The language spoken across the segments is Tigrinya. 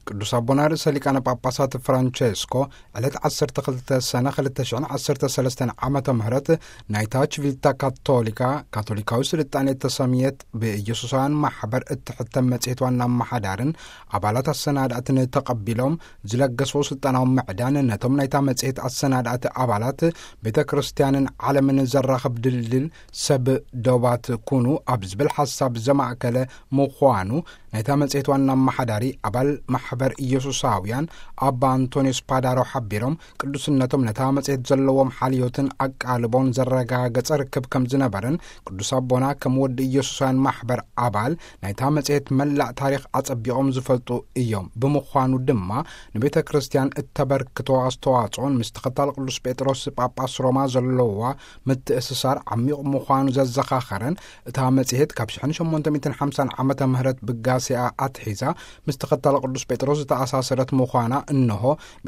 ቅዱስ አቡነ ርእሰ ሊቃነ ጳጳሳት ፍራንቼስኮ ዕለት 12 ሰነ 2013 ዓመተ ምህረት ናይታ ቺቪልታ ካቶሊካዊ ስልጣኔ ተሰሚየት በኢየሱሳውያን ማህበር እትሕተም መጽሔት ዋና ማሕዳርን አባላት አሰናዳትን ተቀቢሎም ዝለገሰው ስልጣናው ምዕዳን ነቶም ናይታ መጽሔት አሰናዳት አባላት ቤተ ክርስቲያንን ዓለምን ዘራኸብ ድልድል ሰብ ዶባት ኩኑ አብዝብል ሐሳብ ዘማእከለ ምዃኑ ናይታ መጽሔት ዋና ማሕዳሪ አባል ማሕበር ኢየሱሳውያን አባ አንቶኒዮስ ፓዳሮ ሓቢሮም ቅዱስነቶም ነታ መጽሔት ዘለዎም ሓልዮትን አቃልቦን ዘረጋገጸ ርክብ ከም ዝነበረን ቅዱስ አቦና ከም ወዲ ኢየሱሳውያን ማሕበር አባል ናይታ መጽሔት መላእ ታሪኽ አጸቢቖም ዝፈልጡ እዮም ብምዃኑ ድማ ንቤተ ክርስቲያን እተበርክቶ አስተዋጽኦን ምስ ተኸታል ቅዱስ ጴጥሮስ ጳጳስ ሮማ ዘለዋ ምትእስሳር ዓሚቕ ምዃኑ ዘዘኻኸረን እታ መጽሔት ካብ 1850 ዓመተ ምህረት ብጋሲኣ አትሒዛ ምስ ተኸታል ቅዱስ ጴጥሮስ ተኣሳሰረት ምዃና እንሆ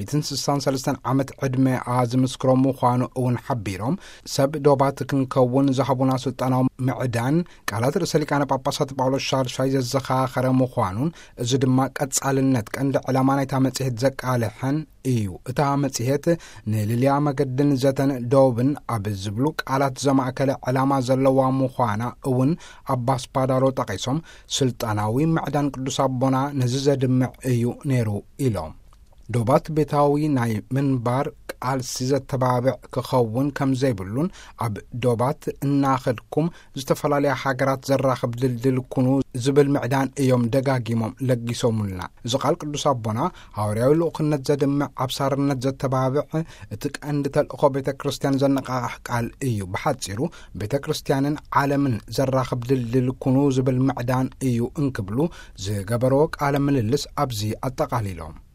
163 ዓመት ዕድሜኣ ዝምስክሮ ምዃኑ እውን ሓቢሮም ሰብ ዶባት ክንከውን ዝሃቡና ስልጣናዊ ምዕዳን ቃላት ርእሰ ሊቃነ ጳጳሳት ጳውሎስ ሻልሻይ ዘዘኻኸረ ምዃኑን እዚ ድማ ቀጻልነት ቀንዲ ዕላማ ናይታ መጽሔት ዘቃልሐን እዩ እታ መጽሔት ንልልያ መገድን ዘተን ዶብን ኣብ ዝብሉ ቃላት ዘማእከለ ዕላማ ዘለዋ ምዃና እውን ኣባስ ፓዳሮ ጠቒሶም ስልጣናዊ ምዕዳን ቅዱስ አቦና ነዚ ዘድምዕ እዩ ነይሩ ኢሎም ዶባት ቤታዊ ናይ ምንባር ቃልሲ ዘተባብዕ ክኸውን ከም ዘይብሉን ኣብ ዶባት እናኸድኩም ዝተፈላለያ ሃገራት ዘራኽብ ድልድል ኩኑ ዝብል ምዕዳን እዮም ደጋጊሞም ለጊሶሙልና እዚ ቃል ቅዱስ አቦና ሐዋርያዊ ልኡኽነት ዘድምዕ ኣብሳርነት ዘተባብዕ እቲ ቀንዲ ተልእኾ ቤተ ክርስቲያን ዘነቃሕ ቃል እዩ ብሓፂሩ ቤተ ክርስቲያንን ዓለምን ዘራኽብ ድልድል ኩኑ ዝብል ምዕዳን እዩ እንክብሉ ዝገበሮ ቃለ ምልልስ ኣብዚ ኣጠቃሊሎም